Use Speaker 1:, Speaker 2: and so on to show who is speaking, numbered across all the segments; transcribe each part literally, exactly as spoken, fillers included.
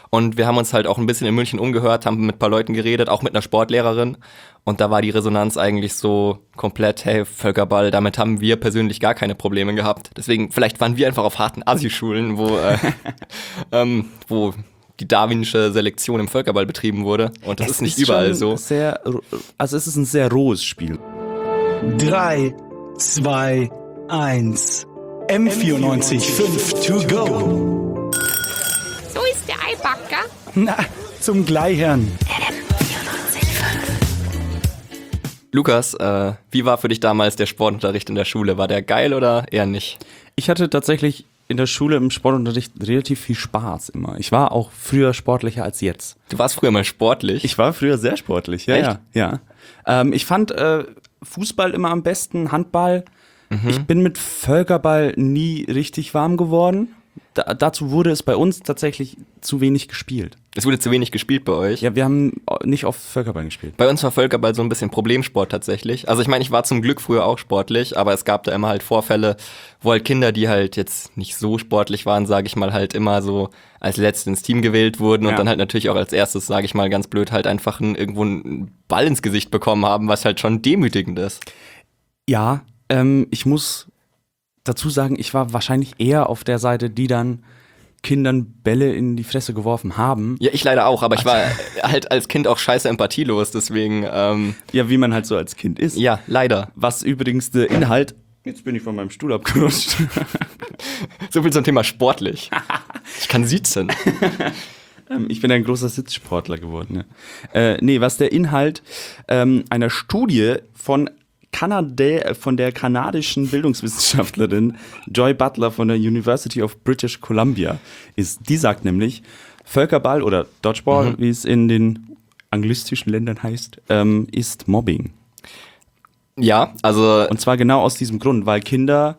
Speaker 1: Und wir haben uns halt auch ein bisschen in München umgehört, haben mit ein paar Leuten geredet, auch mit einer Sportlehrerin. Und da war die Resonanz eigentlich so komplett, hey, Völkerball, damit haben wir persönlich gar keine Probleme gehabt. Deswegen, vielleicht waren wir einfach auf harten Assi-Schulen, wo, äh, ähm, wo die darwinsche Selektion im Völkerball betrieben wurde. Und das
Speaker 2: Es
Speaker 1: ist nicht
Speaker 2: ist
Speaker 1: überall
Speaker 2: schon
Speaker 1: so.
Speaker 2: Sehr, also es ist ein sehr rohes Spiel.
Speaker 3: drei, zwei, eins. M vierundneunzig fünf to go.
Speaker 4: So ist der Eibacker.
Speaker 3: Na, zum Gleichern.
Speaker 1: Lukas, äh, wie war für dich damals der Sportunterricht in der Schule? War der geil oder eher nicht?
Speaker 2: Ich hatte tatsächlich in der Schule im Sportunterricht relativ viel Spaß immer. Ich war auch früher sportlicher als jetzt.
Speaker 1: Du warst früher mal sportlich.
Speaker 2: Ich war früher sehr sportlich, ja,
Speaker 1: Echt?
Speaker 2: ja. ja. Ähm, ich fand äh, Fußball immer am besten, Handball. Mhm. Ich bin mit Völkerball nie richtig warm geworden. Da, dazu wurde es bei uns tatsächlich zu wenig gespielt.
Speaker 1: Es wurde zu wenig gespielt bei euch.
Speaker 2: Ja, wir haben nicht oft Völkerball gespielt.
Speaker 1: Bei uns war Völkerball so ein bisschen Problemsport tatsächlich. Also ich meine, ich war zum Glück früher auch sportlich, aber es gab da immer halt Vorfälle, wo halt Kinder, die halt jetzt nicht so sportlich waren, sage ich mal, halt immer so als Letzte ins Team gewählt wurden und
Speaker 2: Ja.
Speaker 1: dann halt natürlich auch als erstes, sage ich mal ganz blöd, halt einfach ein, irgendwo einen Ball ins Gesicht bekommen haben, was halt schon demütigend ist.
Speaker 2: Ja, ähm, ich muss dazu sagen, ich war wahrscheinlich eher auf der Seite, die dann Kindern Bälle in die Fresse geworfen haben.
Speaker 1: Ja, ich leider auch, aber ich war halt als Kind auch scheiße empathielos, deswegen, ähm,
Speaker 2: Ja, wie man halt so als Kind ist.
Speaker 1: ja, leider.
Speaker 2: Was übrigens der Inhalt... Jetzt bin ich von meinem Stuhl abgerutscht.
Speaker 1: So viel zum Thema sportlich. Ich kann sitzen.
Speaker 2: Ähm, ich bin ein großer Sitzsportler geworden. Ja. Äh, nee, was der Inhalt ähm, einer Studie von Kanada, von der kanadischen Bildungswissenschaftlerin Joy Butler von der University of British Columbia ist. Die sagt nämlich, Völkerball oder Dodgeball,
Speaker 1: Mhm.
Speaker 2: wie es in den anglistischen Ländern heißt, ähm, ist Mobbing.
Speaker 1: Ja, also
Speaker 2: Und zwar genau aus diesem Grund, weil Kinder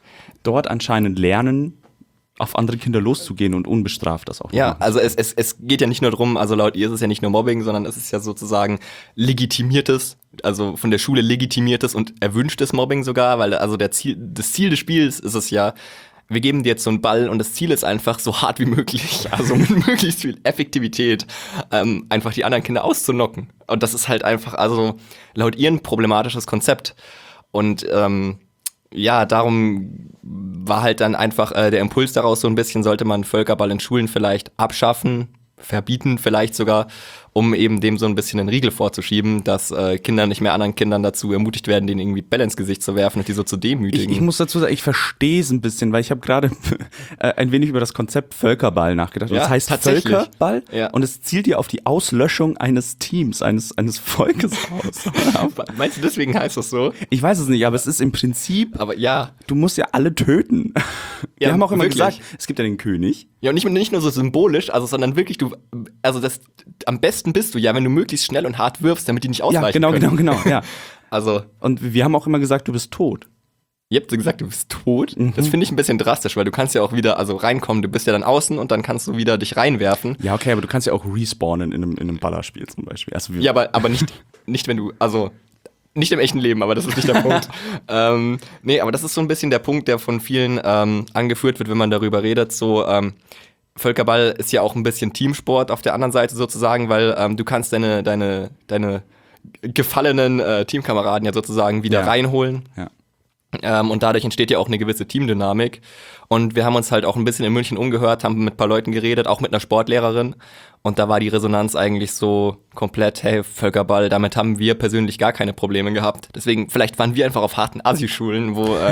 Speaker 2: dort anscheinend lernen, auf andere Kinder loszugehen und unbestraft das auch
Speaker 1: ja,
Speaker 2: machen.
Speaker 1: also es, es, es geht ja nicht nur drum, also laut ihr ist es ja nicht nur Mobbing, sondern es ist ja sozusagen legitimiertes, also von der Schule legitimiertes und erwünschtes Mobbing sogar, weil also der Ziel, das Ziel des Spiels ist es ja, wir geben dir jetzt so einen Ball und das Ziel ist einfach so hart wie möglich, also mit möglichst viel Effektivität, ähm, einfach die anderen Kinder auszunocken. Und das ist halt einfach, also laut ihr ein problematisches Konzept. Und ähm, ja, darum war halt dann einfach äh, der Impuls daraus so ein bisschen, sollte man Völkerball in Schulen vielleicht abschaffen, verbieten vielleicht sogar, um eben dem so ein bisschen einen Riegel vorzuschieben, dass äh, Kinder nicht mehr anderen Kindern dazu ermutigt werden, denen irgendwie Bälle ins Gesicht zu werfen und die so zu demütigen.
Speaker 2: Ich, ich muss dazu sagen, ich verstehe es ein bisschen, weil ich habe gerade äh, ein wenig über das Konzept Völkerball nachgedacht. Und
Speaker 1: Ja,
Speaker 2: das heißt
Speaker 1: tatsächlich.
Speaker 2: Völkerball
Speaker 1: Ja.
Speaker 2: und es zielt ja auf die Auslöschung eines Teams, eines, eines Volkes aus.
Speaker 1: Meinst du, deswegen heißt das so?
Speaker 2: Ich weiß es nicht, aber es ist im Prinzip,
Speaker 1: Aber ja.
Speaker 2: du musst ja alle töten. Wir
Speaker 1: Ja,
Speaker 2: haben auch immer
Speaker 1: wirklich.
Speaker 2: gesagt, es gibt ja den König.
Speaker 1: Ja, und nicht, nicht nur so symbolisch, also sondern wirklich, du, also das, am besten bist du ja, wenn du möglichst schnell und hart wirfst, damit die nicht ausweichen
Speaker 2: Ja, genau,
Speaker 1: können.
Speaker 2: genau, genau, ja.
Speaker 1: Also,
Speaker 2: Und wir haben auch immer gesagt, du bist tot.
Speaker 1: ihr habt so gesagt, du bist tot.
Speaker 2: Mhm.
Speaker 1: Das finde ich ein bisschen drastisch, weil du kannst ja auch wieder, also reinkommen, du bist ja dann außen und dann kannst du wieder dich reinwerfen.
Speaker 2: Ja, okay, aber du kannst ja auch respawnen in einem, in einem Ballerspiel zum Beispiel. Also wir,
Speaker 1: Ja, aber, aber nicht, nicht wenn du, also nicht im echten Leben, aber das ist nicht der Punkt. ähm, nee, aber das ist so ein bisschen der Punkt, der von vielen ähm, angeführt wird, wenn man darüber redet. So, ähm, Völkerball ist ja auch ein bisschen Teamsport auf der anderen Seite sozusagen, weil ähm, du kannst deine, deine, deine gefallenen äh, Teamkameraden ja sozusagen wieder
Speaker 2: Ja.
Speaker 1: reinholen.
Speaker 2: Ja.
Speaker 1: Ähm, und dadurch entsteht ja auch eine gewisse Teamdynamik. Und wir haben uns halt auch ein bisschen in München umgehört, haben mit ein paar Leuten geredet, auch mit einer Sportlehrerin. Und da war die Resonanz eigentlich so komplett, hey, Völkerball, damit haben wir persönlich gar keine Probleme gehabt. Deswegen, vielleicht waren wir einfach auf harten Assi-Schulen, wo, äh,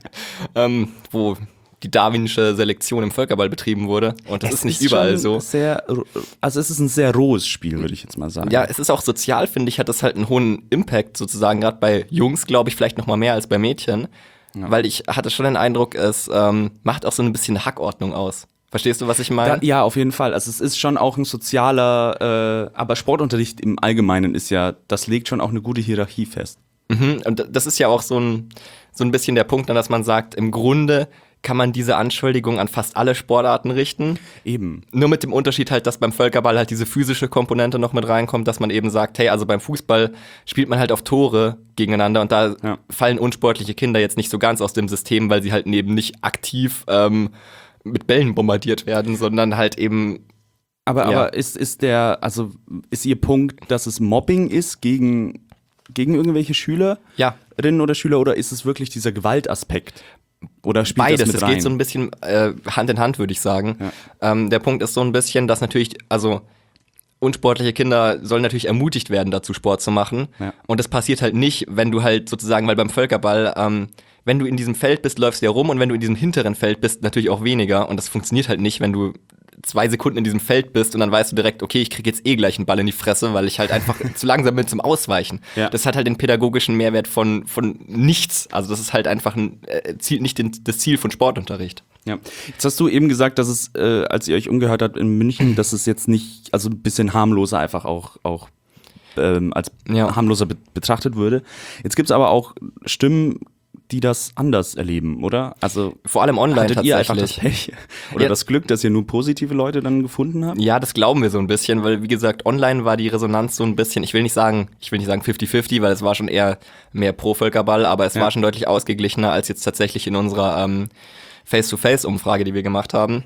Speaker 1: ähm, wo die darwinsche Selektion im Völkerball betrieben wurde. Und das
Speaker 2: Es
Speaker 1: ist nicht überall
Speaker 2: schon
Speaker 1: so.
Speaker 2: Sehr, also es ist ein sehr rohes Spiel, würde ich jetzt mal sagen.
Speaker 1: Ja, es ist auch sozial, finde ich, hat das halt einen hohen Impact sozusagen, gerade bei Jungs, glaube ich, vielleicht noch mal mehr als bei Mädchen.
Speaker 2: Ja.
Speaker 1: Weil ich hatte schon den Eindruck, es ähm, macht auch so ein bisschen Hackordnung aus. Verstehst du, was ich meine?
Speaker 2: Da, ja, auf jeden Fall. Also es ist schon auch ein sozialer, äh, aber Sportunterricht im Allgemeinen ist ja, das legt schon auch eine gute Hierarchie fest.
Speaker 1: Mhm. Und das ist ja auch so ein, so ein bisschen der Punkt, dass man sagt, im Grunde kann man diese Anschuldigung an fast alle Sportarten richten.
Speaker 2: Eben.
Speaker 1: Nur mit dem Unterschied halt, dass beim Völkerball halt diese physische Komponente noch mit reinkommt, dass man eben sagt, hey, also beim Fußball spielt man halt auf Tore gegeneinander und da
Speaker 2: Ja.
Speaker 1: fallen unsportliche Kinder jetzt nicht so ganz aus dem System, weil sie halt eben nicht aktiv ähm, mit Bällen bombardiert werden, sondern halt eben
Speaker 2: Aber,
Speaker 1: Ja.
Speaker 2: aber ist, ist der, also ist Ihr Punkt, dass es Mobbing ist gegen, gegen irgendwelche Schülerinnen
Speaker 1: Ja.
Speaker 2: oder Schüler oder ist es wirklich dieser Gewaltaspekt? Oder spielt
Speaker 1: Beides,
Speaker 2: das mit
Speaker 1: es
Speaker 2: rein?
Speaker 1: geht so ein bisschen äh, Hand in Hand, würde ich sagen. Ähm, der Punkt ist so ein bisschen, dass natürlich, also unsportliche Kinder sollen natürlich ermutigt werden, dazu Sport zu machen.
Speaker 2: Ja.
Speaker 1: Und das passiert halt nicht, wenn du halt sozusagen, weil beim Völkerball, ähm, wenn du in diesem Feld bist, läufst du ja rum und wenn du in diesem hinteren Feld bist, natürlich auch weniger. Und das funktioniert halt nicht, wenn du zwei Sekunden in diesem Feld bist und dann weißt du direkt, okay, ich krieg jetzt eh gleich einen Ball in die Fresse, weil ich halt einfach zu langsam bin zum Ausweichen.
Speaker 2: Ja.
Speaker 1: Das hat halt den pädagogischen Mehrwert von, von nichts. Also das ist halt einfach ein, äh, zielt nicht den, das Ziel von Sportunterricht.
Speaker 2: Ja. Jetzt hast du eben gesagt, dass es, äh, als ihr euch umgehört habt in München, dass es jetzt nicht, also ein bisschen harmloser einfach auch, auch ähm, als
Speaker 1: Ja.
Speaker 2: harmloser be- betrachtet würde. Jetzt gibt es aber auch Stimmen, die das anders erleben, oder? Also
Speaker 1: Vor allem online
Speaker 2: hattet ihr einfach das
Speaker 1: tatsächlich.
Speaker 2: Pech oder
Speaker 1: Ja.
Speaker 2: das Glück, dass ihr nur positive Leute dann gefunden habt?
Speaker 1: Ja, das glauben wir so ein bisschen, weil wie gesagt, online war die Resonanz so ein bisschen, ich will nicht sagen, ich will nicht sagen fifty fifty, weil es war schon eher mehr pro Völkerball, aber es
Speaker 2: Ja.
Speaker 1: war schon deutlich ausgeglichener als jetzt tatsächlich in unserer ähm, Face-to-Face-Umfrage, die wir gemacht haben.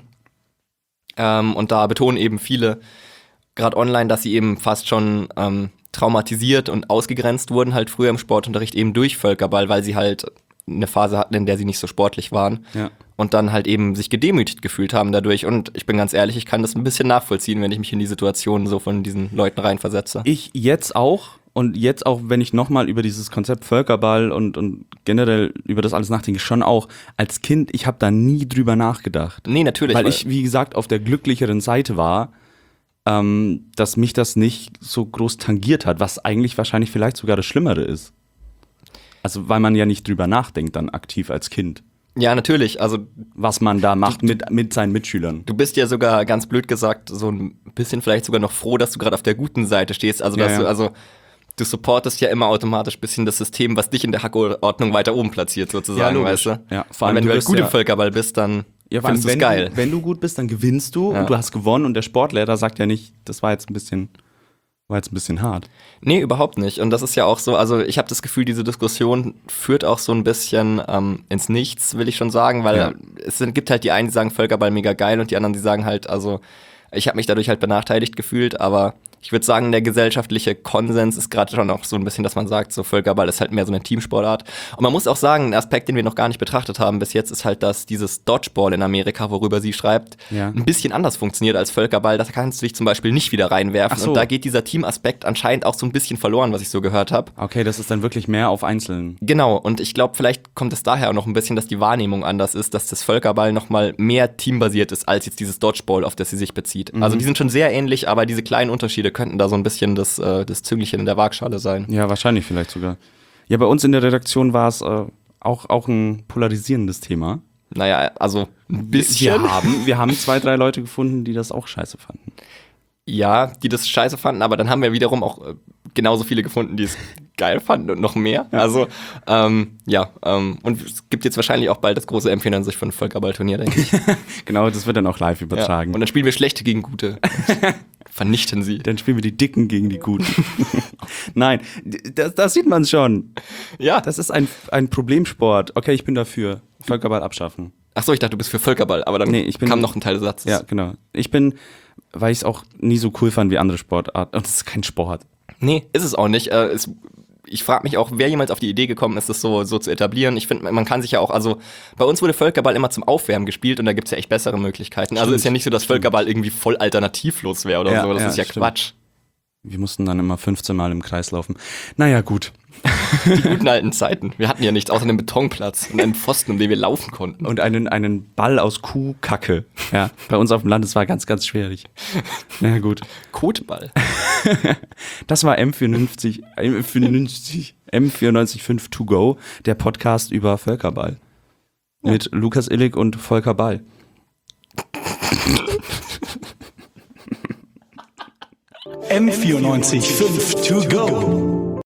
Speaker 1: Ähm, und da betonen eben viele, gerade online, dass sie eben fast schon ähm, traumatisiert und ausgegrenzt wurden halt früher im Sportunterricht eben durch Völkerball, weil sie halt eine Phase hatten, in der sie nicht so sportlich waren.
Speaker 2: Ja.
Speaker 1: Und dann halt eben sich gedemütigt gefühlt haben dadurch. Und ich bin ganz ehrlich, ich kann das ein bisschen nachvollziehen, wenn ich mich in die Situation so von diesen Leuten reinversetze.
Speaker 2: Ich jetzt auch und jetzt auch, wenn ich nochmal über dieses Konzept Völkerball und, und generell über das alles nachdenke, schon auch als Kind, ich habe da nie drüber nachgedacht.
Speaker 1: Nee, natürlich.
Speaker 2: Weil ich, wie gesagt, auf der glücklicheren Seite war, ähm, dass mich das nicht so groß tangiert hat, was eigentlich wahrscheinlich vielleicht sogar das Schlimmere ist. Also weil man ja nicht drüber nachdenkt dann aktiv als Kind,
Speaker 1: ja, natürlich. Also
Speaker 2: was man da macht mit, mit seinen Mitschülern.
Speaker 1: du bist ja sogar, ganz blöd gesagt, so ein bisschen vielleicht sogar noch froh, dass du gerade auf der guten Seite stehst. Also,
Speaker 2: Ja,
Speaker 1: dass
Speaker 2: ja.
Speaker 1: du, also du supportest ja immer automatisch ein bisschen das System, was dich in der Hackordnung weiter oben platziert, sozusagen,
Speaker 2: Ja, logisch.
Speaker 1: weißt du?
Speaker 2: Ja, vor allem
Speaker 1: Und wenn
Speaker 2: du
Speaker 1: du halt
Speaker 2: wirst
Speaker 1: gut
Speaker 2: ja-
Speaker 1: im Völkerball bist, dann
Speaker 2: Ja, vor allem,
Speaker 1: findest du es
Speaker 2: wenn,
Speaker 1: geil.
Speaker 2: Du, wenn du gut bist, dann gewinnst du
Speaker 1: Ja.
Speaker 2: und du hast gewonnen und der Sportlehrer sagt ja nicht, das war jetzt ein bisschen, war jetzt ein bisschen hart.
Speaker 1: Nee, überhaupt nicht. Und das ist ja auch so, also ich habe das Gefühl, diese Diskussion führt auch so ein bisschen ähm, ins Nichts, will ich schon sagen, weil
Speaker 2: Ja.
Speaker 1: es sind, gibt halt die einen, die sagen Völkerball mega geil und die anderen, die sagen halt, also ich habe mich dadurch halt benachteiligt gefühlt, aber ich würde sagen, der gesellschaftliche Konsens ist gerade schon auch so ein bisschen, dass man sagt, so Völkerball ist halt mehr so eine Teamsportart. Und man muss auch sagen, ein Aspekt, den wir noch gar nicht betrachtet haben bis jetzt, ist halt, dass dieses Dodgeball in Amerika, worüber sie schreibt,
Speaker 2: Ja.
Speaker 1: ein bisschen anders funktioniert als Völkerball. Da kannst du dich zum Beispiel nicht wieder reinwerfen.
Speaker 2: Ach so.
Speaker 1: Und da geht dieser Teamaspekt anscheinend auch so ein bisschen verloren, was ich so gehört habe.
Speaker 2: Okay, das ist dann wirklich mehr auf Einzelnen.
Speaker 1: Genau, und ich glaube, vielleicht kommt es daher auch noch ein bisschen, dass die Wahrnehmung anders ist, dass das Völkerball noch mal mehr teambasiert ist, als jetzt dieses Dodgeball, auf das sie sich bezieht.
Speaker 2: Mhm.
Speaker 1: Also die sind schon sehr ähnlich, aber diese kleinen Unterschiede könnten da so ein bisschen das, äh, das Züngelchen in der Waagschale sein.
Speaker 2: Ja, wahrscheinlich vielleicht sogar. Ja, bei uns in der Redaktion war es äh, auch, auch ein polarisierendes Thema.
Speaker 1: Naja, also ein bisschen.
Speaker 2: Wir haben, wir haben zwei, drei Leute gefunden, die das auch scheiße fanden.
Speaker 1: Ja, die das scheiße fanden, aber dann haben wir wiederum auch äh, genauso viele gefunden, die es geil fanden und noch mehr. Also, ähm, ja, ähm, und es gibt jetzt wahrscheinlich auch bald das große M vierundneunzig von Völkerballturnier, denke ich.
Speaker 2: Genau, das wird dann auch live
Speaker 1: Ja.
Speaker 2: übertragen.
Speaker 1: Und dann spielen wir Schlechte gegen Gute. Vernichten sie.
Speaker 2: Dann spielen wir die Dicken gegen die Guten. Nein, das, das sieht man schon.
Speaker 1: Ja.
Speaker 2: Das ist ein, ein Problemsport. Okay, ich bin dafür. Völkerball abschaffen.
Speaker 1: Ach so, ich dachte, du bist für Völkerball, aber dann
Speaker 2: Nee, ich bin-
Speaker 1: kam noch ein Teil des Satzes.
Speaker 2: Ja, genau. Ich bin, weil ich es auch nie so cool fand wie andere Sportarten. Und es ist kein Sport.
Speaker 1: Nee, ist es auch nicht. Äh, es, ich frage mich auch, wer jemals auf die Idee gekommen ist, das so, so zu etablieren. Ich finde, man kann sich ja auch, also bei uns wurde Völkerball immer zum Aufwärmen gespielt und da gibt's ja echt bessere Möglichkeiten. Also ist ja nicht so, dass Völkerball irgendwie voll alternativlos wäre oder
Speaker 2: Ja,
Speaker 1: so. Das
Speaker 2: ja,
Speaker 1: ist ja
Speaker 2: stimmt.
Speaker 1: Quatsch.
Speaker 2: Wir mussten dann immer fünfzehn Mal im Kreis laufen. Naja, gut.
Speaker 1: Die guten alten Zeiten. Wir hatten ja nichts außer einen Betonplatz und einen Pfosten, um den wir laufen konnten.
Speaker 2: Und einen, einen Ball aus Kuhkacke. Ja, bei uns auf dem Land, das war ganz, ganz schwierig. Na ja, gut.
Speaker 1: Kotball.
Speaker 2: Das war M vierundfünfzig, M vierundfünfzig, M vierundneunzig Komma fünf To Go, der Podcast über Völkerball. Mit Lukas Illig und Volker Ball.
Speaker 3: M vierundneunzig Komma fünf To Go.